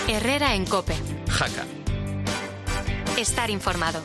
Herrera en COPE. Jaca. Estar informado.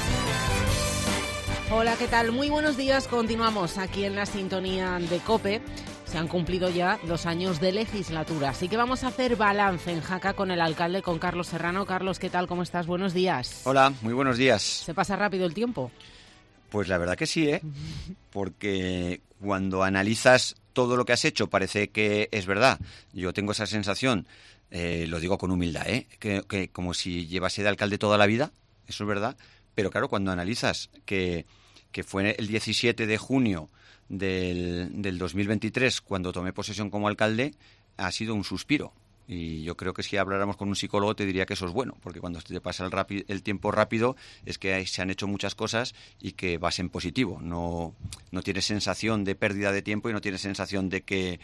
Hola, ¿qué tal? Muy buenos días. Continuamos aquí en la sintonía de COPE. Se han cumplido ya 2 años de legislatura, así que vamos a hacer balance en Jaca con el alcalde, con Carlos Serrano. Carlos, ¿qué tal? ¿Cómo estás? Buenos días. Hola, muy buenos días. ¿Se pasa rápido el tiempo? Pues la verdad que sí, porque cuando analizas todo lo que has hecho parece que es verdad. Yo tengo esa sensación, lo digo con humildad, que como si llevase de alcalde toda la vida, eso es verdad. Pero claro, cuando analizas que fue el 17 de junio del 2023 cuando tomé posesión como alcalde, ha sido un suspiro. Y yo creo que si habláramos con un psicólogo te diría que eso es bueno, porque cuando te pasa el tiempo rápido es que se han hecho muchas cosas y que vas en positivo. No tienes sensación de pérdida de tiempo y no tienes sensación de que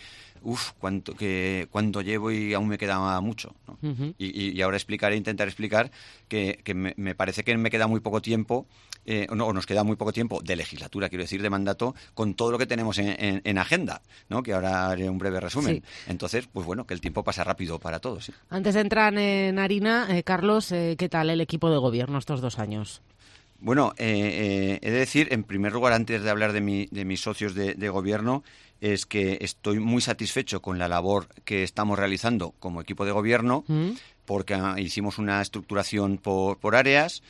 cuánto llevo y aún me queda mucho, ¿no? Uh-huh. Y ahora intentar explicar que me parece que me queda muy poco tiempo, nos queda muy poco tiempo de legislatura, quiero decir, de mandato, con todo lo que tenemos en agenda, ¿no? Que ahora haré un breve resumen. Sí. Entonces, pues bueno, que el tiempo pasa rápido para todos. ¿Sí? Antes de entrar en harina, Carlos, ¿qué tal el equipo de gobierno estos 2 años? Bueno, he de decir, en primer lugar, antes de hablar de mis socios de gobierno, es que estoy muy satisfecho con la labor que estamos realizando como equipo de gobierno, porque hicimos una estructuración por áreas.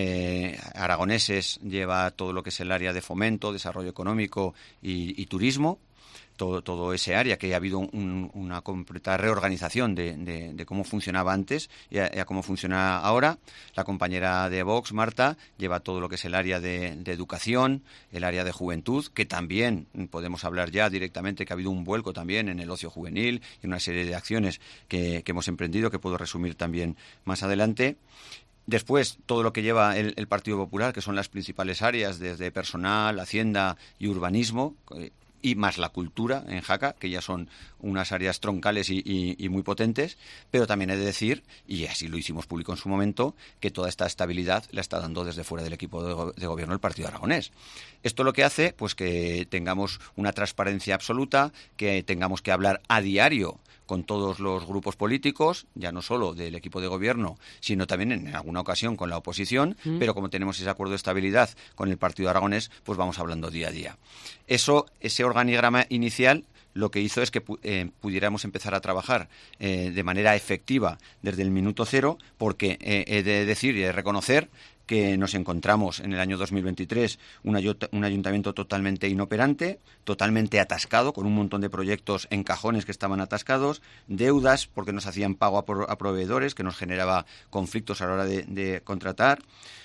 Aragoneses lleva todo lo que es el área de fomento, desarrollo económico y turismo. Todo ese área, que ha habido una completa reorganización de cómo funcionaba antes y a cómo funciona ahora. La compañera de Vox, Marta, lleva todo lo que es el área de educación, el área de juventud, que también podemos hablar ya directamente que ha habido un vuelco también en el ocio juvenil y una serie de acciones que hemos emprendido, que puedo resumir también más adelante. Después, todo lo que lleva el Partido Popular, que son las principales áreas, desde personal, hacienda y urbanismo, y más la cultura en Jaca, que ya son unas áreas troncales y muy potentes, pero también he de decir, y así lo hicimos público en su momento, que toda esta estabilidad la está dando desde fuera del equipo de gobierno el Partido Aragonés. Esto lo que hace, pues que tengamos una transparencia absoluta, que tengamos que hablar a diario con todos los grupos políticos, ya no solo del equipo de gobierno, sino también en alguna ocasión con la oposición, pero como tenemos ese acuerdo de estabilidad con el Partido Aragonés, pues vamos hablando día a día. Ese organigrama inicial lo que hizo es que pudiéramos empezar a trabajar de manera efectiva desde el minuto cero, porque he de decir y de reconocer que nos encontramos en el año 2023 un ayuntamiento totalmente inoperante, totalmente atascado, con un montón de proyectos en cajones que estaban atascados, deudas porque nos hacían pago a proveedores, que nos generaba conflictos a la hora de contratar.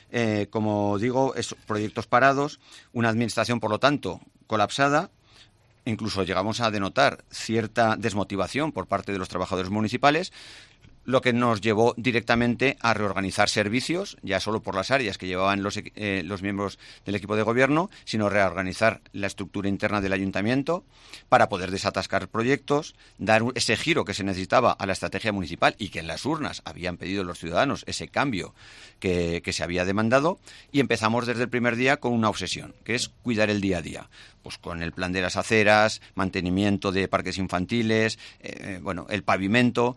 Como digo, proyectos parados, una administración, por lo tanto, colapsada. Incluso llegamos a denotar cierta desmotivación por parte de los trabajadores municipales, lo que nos llevó directamente a reorganizar servicios, ya solo por las áreas que llevaban los miembros del equipo de gobierno, sino reorganizar la estructura interna del ayuntamiento para poder desatascar proyectos, dar ese giro que se necesitaba a la estrategia municipal y que en las urnas habían pedido los ciudadanos, ese cambio que se había demandado, y empezamos desde el primer día con una obsesión, que es cuidar el día a día. Pues con el plan de las aceras, mantenimiento de parques infantiles, el pavimento,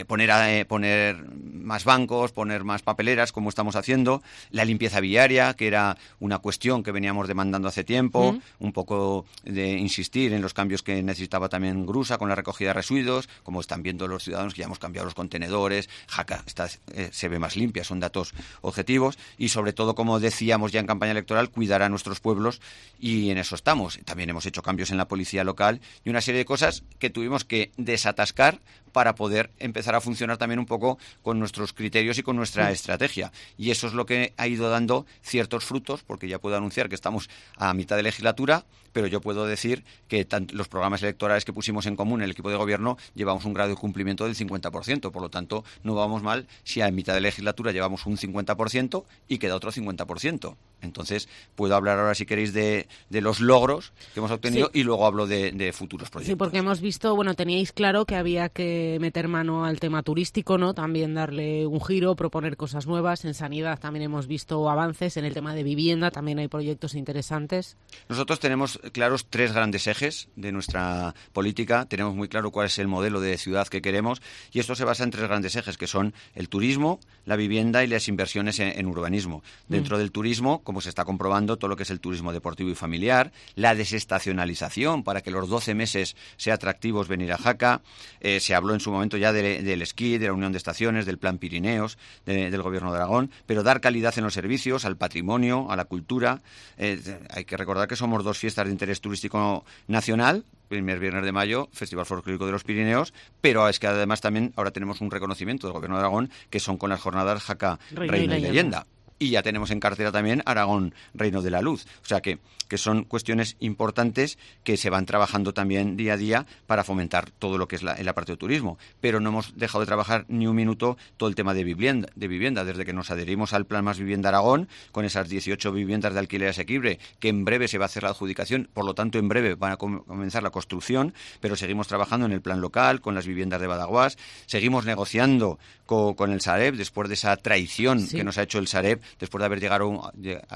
poner más bancos, poner más papeleras, como estamos haciendo, la limpieza viaria, que era una cuestión que veníamos demandando hace tiempo, un poco de insistir en los cambios que necesitaba también Grusa con la recogida de residuos, como están viendo los ciudadanos que ya hemos cambiado los contenedores, Jaca se ve más limpia, son datos objetivos, y sobre todo, como decíamos ya en campaña electoral, cuidar a nuestros pueblos, y en eso estamos. También hemos hecho cambios en la policía local y una serie de cosas que tuvimos que desatascar para poder empezar a funcionar también un poco con nuestros criterios y con nuestra estrategia. Y eso es lo que ha ido dando ciertos frutos, porque ya puedo anunciar que estamos a mitad de legislatura, pero yo puedo decir que los programas electorales que pusimos en común en el equipo de gobierno llevamos un grado de cumplimiento del 50%, por lo tanto no vamos mal si a mitad de legislatura llevamos un 50% y queda otro 50%. Entonces puedo hablar ahora, si queréis, de los logros que hemos obtenido, y luego hablo de futuros proyectos. Sí, porque hemos visto, teníais claro que había que que meter mano al tema turístico, ¿no? También darle un giro, proponer cosas nuevas. En sanidad también hemos visto avances, en el tema de vivienda también hay proyectos interesantes. Nosotros tenemos claros 3 grandes ejes de nuestra política, tenemos muy claro cuál es el modelo de ciudad que queremos y esto se basa en 3 grandes ejes que son el turismo, la vivienda y las inversiones en urbanismo. Dentro del turismo, como se está comprobando, todo lo que es el turismo deportivo y familiar, la desestacionalización para que los 12 meses sea atractivos venir a Jaca. Se habló en su momento ya del esquí, de la Unión de Estaciones, del Plan Pirineos, del Gobierno de Aragón, pero dar calidad en los servicios, al patrimonio, a la cultura. Hay que recordar que somos 2 fiestas de interés turístico nacional, primer viernes de mayo, Festival Folclórico de los Pirineos, pero es que además también ahora tenemos un reconocimiento del Gobierno de Aragón, que son con las jornadas Jaca, Reino y Leyenda. Y ya tenemos en cartera también Aragón, Reino de la Luz. O sea que son cuestiones importantes que se van trabajando también día a día para fomentar todo lo que es la parte de turismo. Pero no hemos dejado de trabajar ni un minuto todo el tema de vivienda. Desde que nos adherimos al Plan Más Vivienda Aragón, con esas 18 viviendas de alquiler asequible, que en breve se va a hacer la adjudicación, por lo tanto en breve van a comenzar la construcción, pero seguimos trabajando en el plan local, con las viviendas de Badajoz, seguimos negociando con el Sareb, después de esa traición que nos ha hecho el Sareb, después de haber llegado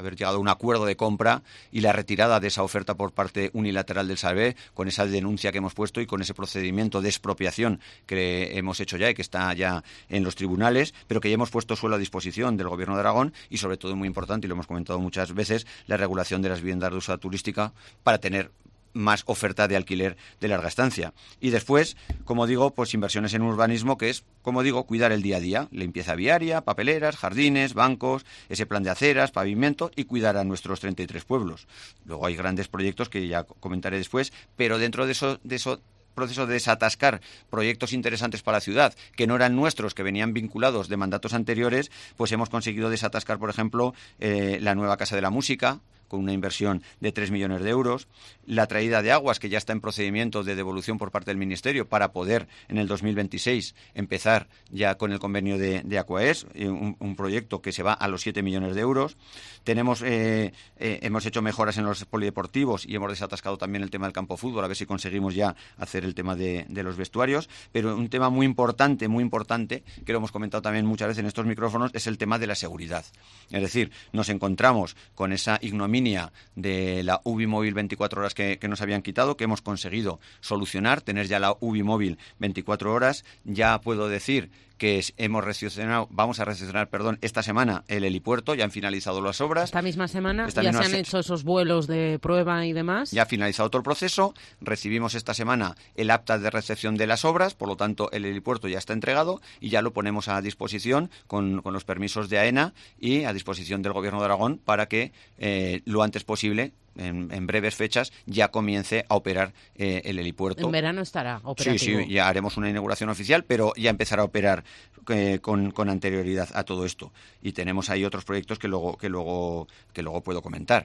a un acuerdo de compra y la retirada de esa oferta por parte unilateral del Sareb, con esa denuncia que hemos puesto y con ese procedimiento de expropiación que hemos hecho ya y que está ya en los tribunales, pero que ya hemos puesto suelo a disposición del Gobierno de Aragón y sobre todo muy importante, y lo hemos comentado muchas veces, la regulación de las viviendas de uso turística para tener más oferta de alquiler de larga estancia. Y después, como digo, pues inversiones en urbanismo, que es, como digo, cuidar el día a día, limpieza viaria, papeleras, jardines, bancos, ese plan de aceras, pavimento y cuidar a nuestros 33 pueblos. Luego hay grandes proyectos que ya comentaré después, pero dentro de eso proceso de desatascar proyectos interesantes para la ciudad, que no eran nuestros, que venían vinculados de mandatos anteriores, pues hemos conseguido desatascar, por ejemplo, la nueva Casa de la Música, con una inversión de 3 millones de euros, la traída de aguas, que ya está en procedimiento de devolución por parte del Ministerio para poder en el 2026 empezar ya con el convenio de Aquaes, un proyecto que se va a los 7 millones de euros. Hemos hecho mejoras en los polideportivos y hemos desatascado también el tema del campo fútbol, a ver si conseguimos ya hacer el tema de los vestuarios, pero un tema muy importante, que lo hemos comentado también muchas veces en estos micrófonos, es el tema de la seguridad. Es decir, nos encontramos con esa ignominia de la UBI móvil 24 horas que nos habían quitado, que hemos conseguido solucionar, tener ya la UBI móvil 24 horas. Ya puedo decir que vamos a recepcionar esta semana el helipuerto, ya han finalizado las obras. Esta misma semana ya se han hecho esos vuelos de prueba y demás. Ya ha finalizado todo el proceso, recibimos esta semana el acta de recepción de las obras, por lo tanto el helipuerto ya está entregado y ya lo ponemos a disposición con los permisos de AENA y a disposición del Gobierno de Aragón para que lo antes posible, en breves fechas, ya comience a operar el helipuerto. En verano estará operativo. Sí, ya haremos una inauguración oficial, pero ya empezará a operar con anterioridad a todo esto. Y tenemos ahí otros proyectos que luego puedo comentar.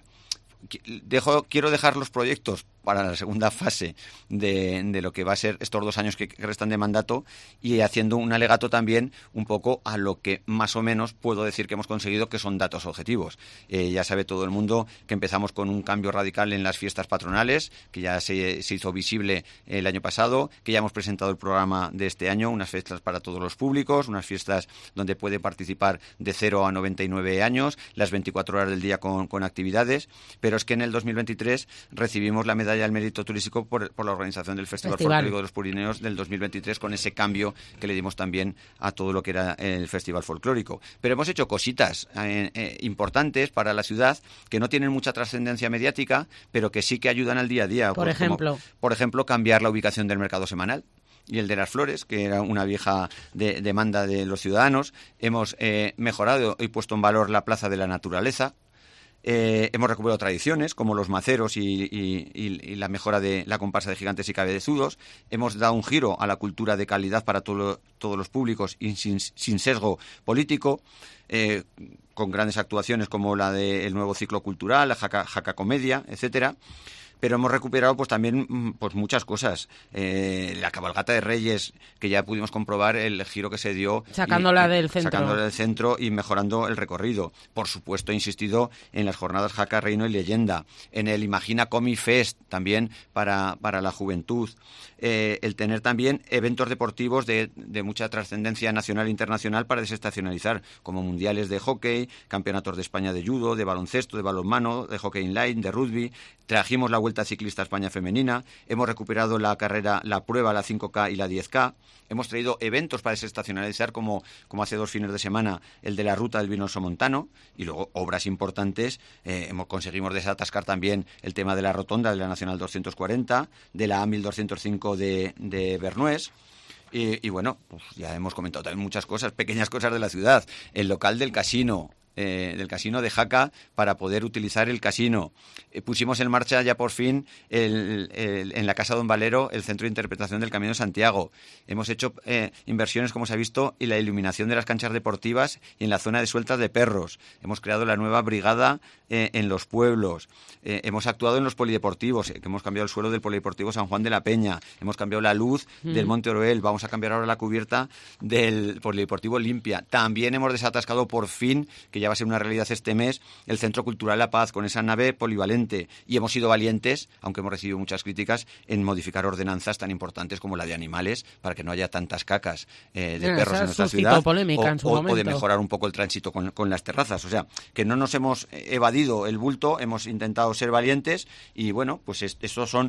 Quiero dejar los proyectos para la segunda fase de lo que va a ser estos 2 años que restan de mandato y haciendo un alegato también un poco a lo que más o menos puedo decir que hemos conseguido, que son datos objetivos. Ya sabe todo el mundo que empezamos con un cambio radical en las fiestas patronales, que ya se hizo visible el año pasado, que ya hemos presentado el programa de este año, unas fiestas para todos los públicos, unas fiestas donde puede participar de 0 a 99 años, las 24 horas del día con actividades, pero es que en el 2023 recibimos la medalla al mérito turístico por la organización del Festival Folclórico de los Pirineos del 2023, con ese cambio que le dimos también a todo lo que era el Festival Folclórico. Pero hemos hecho cositas importantes para la ciudad que no tienen mucha trascendencia mediática, pero que sí que ayudan al día a día. Por ejemplo, cambiar la ubicación del mercado semanal y el de las flores, que era una vieja demanda de los ciudadanos. Hemos mejorado y puesto en valor la Plaza de la Naturaleza. Hemos recuperado tradiciones como los maceros y la mejora de la comparsa de gigantes y cabezudos. Hemos dado un giro a la cultura de calidad para todos los públicos y sin sesgo político, con grandes actuaciones como la del nuevo ciclo cultural, la Jaca Comedia, etcétera. pero hemos recuperado pues también pues muchas cosas. La cabalgata de Reyes, que ya pudimos comprobar el giro que se dio. Sacándola del centro. Sacándola del centro y mejorando el recorrido. Por supuesto, he insistido en las jornadas Jaca, Reino y Leyenda, en el Imagina Comi Fest, también para la juventud. El tener también eventos deportivos de mucha trascendencia nacional e internacional para desestacionalizar, como mundiales de hockey, campeonatos de España de judo, de baloncesto, de balonmano, de hockey inline, de rugby. Trajimos la Vuelta Ciclista a España femenina, hemos recuperado la prueba, la 5K y la 10K. Hemos traído eventos para desestacionalizar, como hace 2 fines de semana, el de la Ruta del Vino Somontano, y luego obras importantes. Conseguimos desatascar también el tema de la rotonda de la Nacional 240, de la A1205 de Bernués. Y bueno, pues ya hemos comentado también muchas cosas, pequeñas cosas de la ciudad. El local del casino de Jaca, para poder utilizar el casino. Pusimos en marcha ya por fin en la Casa Don Valero el centro de interpretación del Camino de Santiago. Hemos hecho inversiones, como se ha visto, en la iluminación de las canchas deportivas y en la zona de sueltas de perros. Hemos creado la nueva brigada en los pueblos. Hemos actuado en los polideportivos, que hemos cambiado el suelo del polideportivo San Juan de la Peña. Hemos cambiado la luz del Monte Oroel. Vamos a cambiar ahora la cubierta del polideportivo Olimpia. También hemos desatascado por fin, que ya va a ser una realidad este mes, el Centro Cultural La Paz, con esa nave polivalente. Y hemos sido valientes, aunque hemos recibido muchas críticas, en modificar ordenanzas tan importantes como la de animales, para que no haya tantas cacas de perros en nuestra ciudad, o de mejorar un poco el tránsito con las terrazas. O sea, que no nos hemos evadido el bulto, hemos intentado ser valientes, y bueno, pues estos son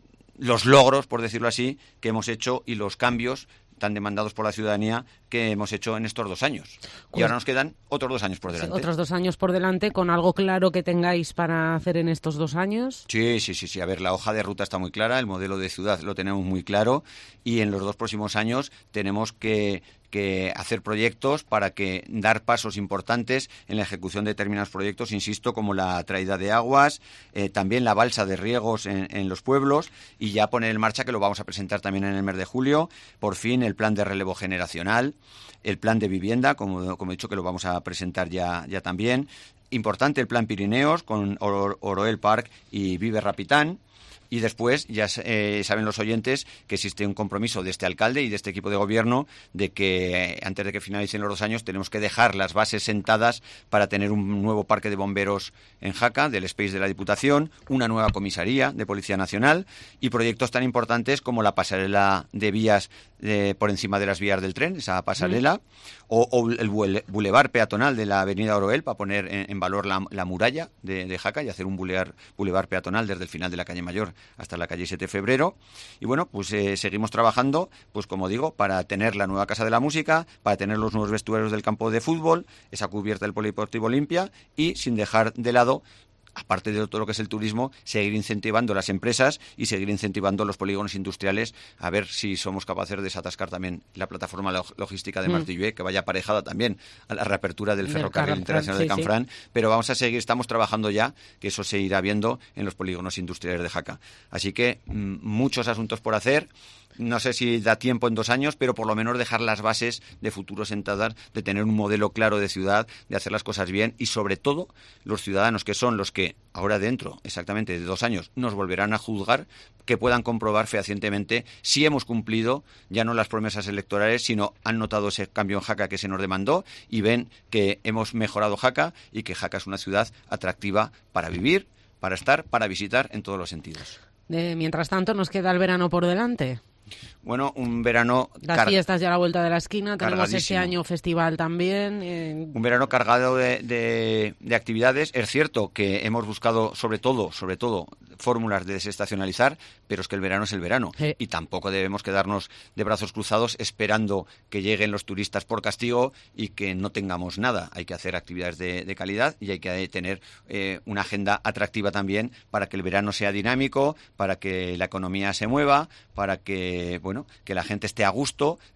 los logros, por decirlo así, que hemos hecho, y los cambios tan demandados por la ciudadanía que hemos hecho en estos 2 años. Y ahora nos quedan otros 2 años por delante. Sí, otros 2 años por delante, con algo claro que tengáis para hacer en estos 2 años. Sí. A ver, la hoja de ruta está muy clara, el modelo de ciudad lo tenemos muy claro, y en los 2 próximos años tenemos que hacer proyectos para dar pasos importantes en la ejecución de determinados proyectos, insisto, como la traída de aguas, también la balsa de riegos en los pueblos, y ya poner en marcha, que lo vamos a presentar también en el mes de julio, por fin el plan de relevo generacional, el plan de vivienda, como he dicho, que lo vamos a presentar ya también. Importante el plan Pirineos con Oroel Park y Vive Rapitán. Y después, ya saben los oyentes que existe un compromiso de este alcalde y de este equipo de gobierno de que antes de que finalicen los 2 años tenemos que dejar las bases sentadas para tener un nuevo parque de bomberos en Jaca, del Space de la Diputación, una nueva comisaría de Policía Nacional, y proyectos tan importantes como la pasarela de vías por encima de las vías del tren, esa pasarela, o el bulevar peatonal de la avenida Oroel, para poner en valor la muralla de Jaca y hacer un bulevar peatonal desde el final de la calle Mayor hasta la calle 7 de Febrero. Y bueno, pues seguimos trabajando, pues como digo, para tener la nueva Casa de la Música, para tener los nuevos vestuarios del campo de fútbol, esa cubierta del Polideportivo Olimpia, y sin dejar de lado, aparte de todo lo que es el turismo, seguir incentivando las empresas y seguir incentivando los polígonos industriales, a ver si somos capaces de desatascar también la plataforma logística de Martillé, que vaya aparejada también a la reapertura del ferrocarril internacional de Canfrán, pero vamos a seguir, estamos trabajando ya, que eso se irá viendo en los polígonos industriales de Jaca. Así que muchos asuntos por hacer. No sé si da tiempo en 2 años, pero por lo menos dejar las bases de futuro sentadas, de tener un modelo claro de ciudad, de hacer las cosas bien, y sobre todo los ciudadanos, que son los que ahora dentro exactamente de 2 años nos volverán a juzgar, que puedan comprobar fehacientemente si hemos cumplido ya no las promesas electorales, sino han notado ese cambio en Jaca que se nos demandó, y ven que hemos mejorado Jaca y que Jaca es una ciudad atractiva para vivir, para estar, para visitar en todos los sentidos. Mientras tanto, nos queda el verano por delante. Bueno, un verano... Las fiestas ya a la vuelta de la esquina, tenemos este año festival también. Un verano cargado de actividades. Es cierto que hemos buscado, sobre todo, fórmulas de desestacionalizar, pero es que el verano es el verano. Y tampoco debemos quedarnos de brazos cruzados esperando que lleguen los turistas por castigo y que no tengamos nada. Hay que hacer actividades de calidad, y hay que tener una agenda atractiva también para que el verano sea dinámico, para que la economía se mueva, para que la gente esté a gusto,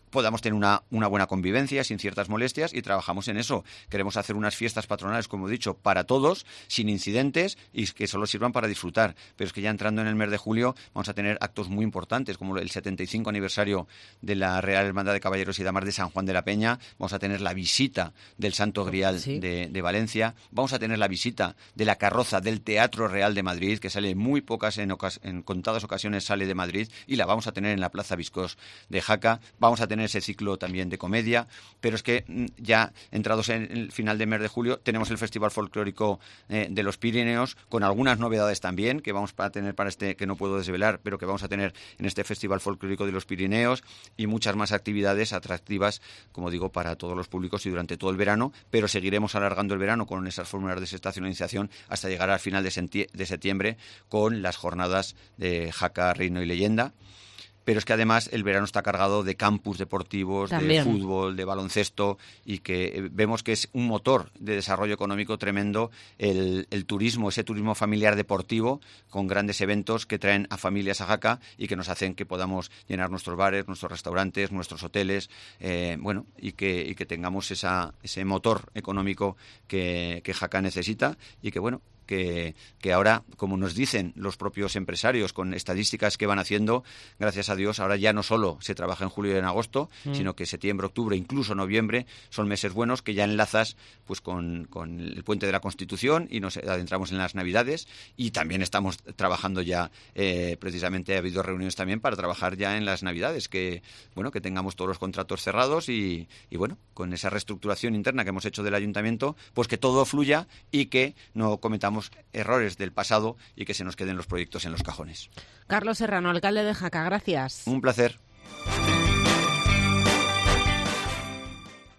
podamos tener una buena convivencia sin ciertas molestias, y trabajamos en eso. Queremos hacer unas fiestas patronales, como he dicho, para todos, sin incidentes y que solo sirvan para disfrutar. Pero es que ya entrando en el mes de julio vamos a tener actos muy importantes, como el 75 aniversario de la Real Hermandad de Caballeros y Damas de San Juan de la Peña. Vamos a tener la visita del Santo Grial de Valencia. Vamos a tener la visita de la carroza del Teatro Real de Madrid, que sale muy pocas, en contadas ocasiones sale de Madrid, y la vamos a tener en la Plaza Viscós de Jaca. Vamos a tener ese ciclo también de comedia, pero es que ya entrados en el final de mes de julio tenemos el Festival Folclórico de los Pirineos, con algunas novedades también que vamos a tener para que no puedo desvelar, pero que vamos a tener en este Festival Folclórico de los Pirineos, y muchas más actividades atractivas, como digo, para todos los públicos y durante todo el verano, pero seguiremos alargando el verano con esas fórmulas de desestacionalización hasta llegar al final de septiembre con las jornadas de Jaca, Reino y Leyenda. Pero es que además el verano está cargado de campus deportivos, también de fútbol, de baloncesto, y que vemos que es un motor de desarrollo económico tremendo el turismo, ese turismo familiar deportivo, con grandes eventos que traen a familias a Jaca y que nos hacen que podamos llenar nuestros bares, nuestros restaurantes, nuestros hoteles, y que tengamos ese motor económico que Jaca necesita, y que ahora, como nos dicen los propios empresarios con estadísticas que van haciendo, gracias a Dios, ahora ya no solo se trabaja en julio y en agosto, sino que septiembre, octubre, incluso noviembre, son meses buenos que ya enlazas pues con el Puente de la Constitución, y nos adentramos en las Navidades, y también estamos trabajando ya, precisamente ha habido reuniones también para trabajar ya en las Navidades, que tengamos todos los contratos cerrados y con esa reestructuración interna que hemos hecho del Ayuntamiento, pues que todo fluya y que no cometamos errores del pasado y que se nos queden los proyectos en los cajones. Carlos Serrano, alcalde de Jaca, gracias. Un placer.